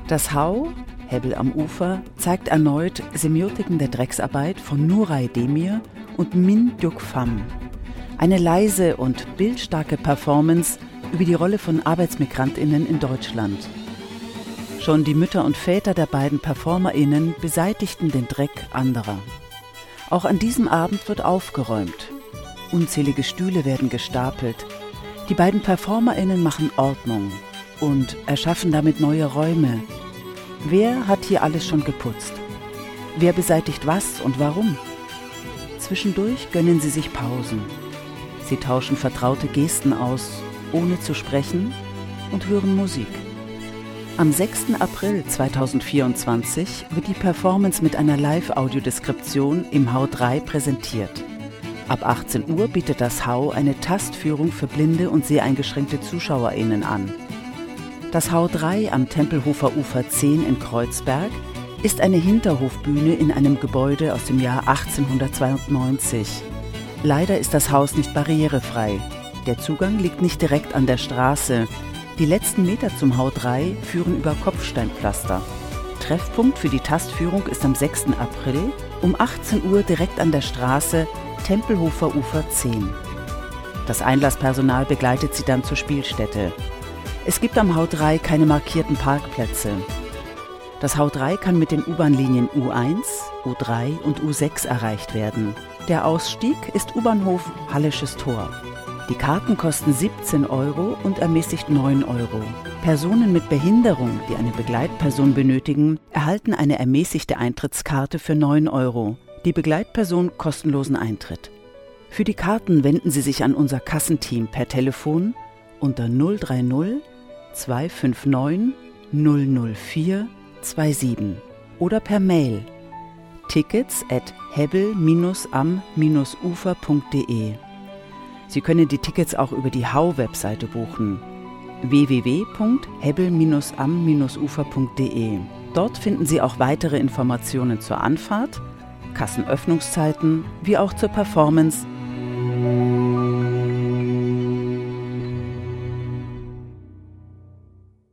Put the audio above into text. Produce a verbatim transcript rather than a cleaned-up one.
Das Hau, Hebbel am Ufer, zeigt erneut Semiotiken der Drecksarbeit von Nuray Demir und Min Duc Pham. Eine leise und bildstarke Performance über die Rolle von ArbeitsmigrantInnen in Deutschland. Schon die Mütter und Väter der beiden PerformerInnen beseitigten den Dreck anderer. Auch an diesem Abend wird aufgeräumt. Unzählige Stühle werden gestapelt. Die beiden PerformerInnen machen Ordnung und erschaffen damit neue Räume. Wer hat hier alles schon geputzt? Wer beseitigt was und warum? Zwischendurch gönnen sie sich Pausen. Sie tauschen vertraute Gesten aus, ohne zu sprechen, und hören Musik. Am sechsten April zweitausendvierundzwanzig wird die Performance mit einer Live-Audiodeskription im Hau drei präsentiert. Ab achtzehn Uhr bietet das Hau eine Tastführung für blinde und seheingeschränkte ZuschauerInnen an. Das Hau drei am Tempelhofer Ufer zehn in Kreuzberg ist eine Hinterhofbühne in einem Gebäude aus dem Jahr achtzehnhundertzweiundneunzig. Leider ist das Haus nicht barrierefrei. Der Zugang liegt nicht direkt an der Straße. Die letzten Meter zum Hau drei führen über Kopfsteinpflaster. Treffpunkt für die Tastführung ist am sechsten April um achtzehn Uhr direkt an der Straße Tempelhofer Ufer zehn. Das Einlasspersonal begleitet sie dann zur Spielstätte. Es gibt am Hau drei keine markierten Parkplätze. Das Hau drei kann mit den U-Bahn-Linien U eins, U drei und U sechs erreicht werden. Der Ausstieg ist U-Bahnhof Hallisches Tor. Die Karten kosten siebzehn Euro und ermäßigt neun Euro. Personen mit Behinderung, die eine Begleitperson benötigen, erhalten eine ermäßigte Eintrittskarte für neun Euro. Die Begleitperson kostenlosen Eintritt. Für die Karten wenden Sie sich an unser Kassenteam per Telefon unter null drei null zwei fünf neun null null vier zwei sieben oder per Mail tickets at hebbel am ufer punkt de. Sie können die Tickets auch über die Hau-Webseite buchen w w w punkt hebbel am ufer punkt de. Dort finden Sie auch weitere Informationen zur Anfahrt, Kassenöffnungszeiten wie auch zur Performance